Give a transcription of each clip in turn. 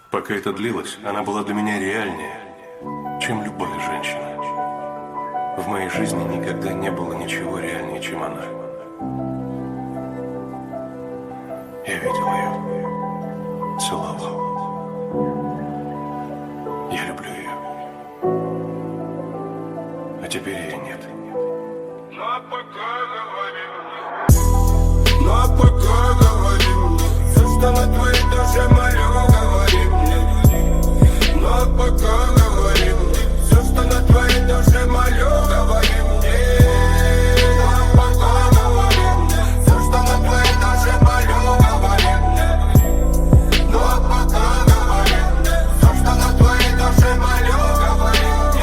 Пока это длилось, она была для меня реальнее, чем любая женщина. В моей жизни никогда не было ничего реальнее, чем она. Я видел ее, целовал. Я люблю ее. А теперь ее нет. Ну а пока говори мне, все, что на твоей душе мое, говори мне. Ну а пока говори мне, все, что на твоей душе мое, говори мне. Ну а пока говори мне, все, что на твоей душе мое, говори мне. Ну а пока говори мне, все, что на твоей душе мое, говори мне.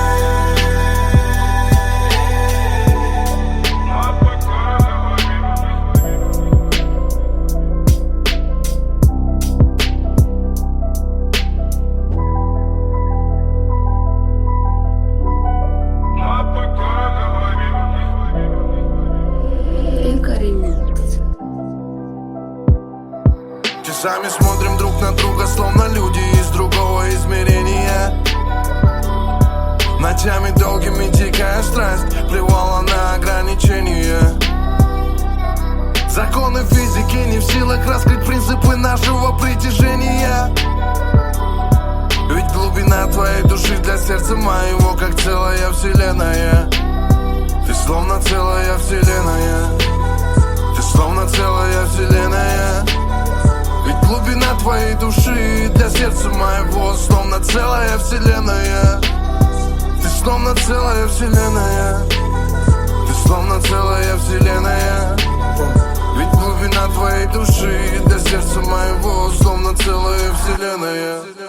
Ну а пока говори мне. Часами смотрим друг на друга, словно люди из другого измерения. Ночами долгими дикая страсть плевала на ограничения. Законы физики не в силах раскрыть принципы нашего притяжения. Ведь глубина твоей души для сердца моего как целая вселенная. Ты словно целая вселенная. Ты словно целая вселенная. Ведь глубина твоей души для сердца моего словно целая вселенная. Ты словно целая вселенная. Ты словно целая вселенная. Ведь глубина твоей души для сердца моего словно целая вселенная.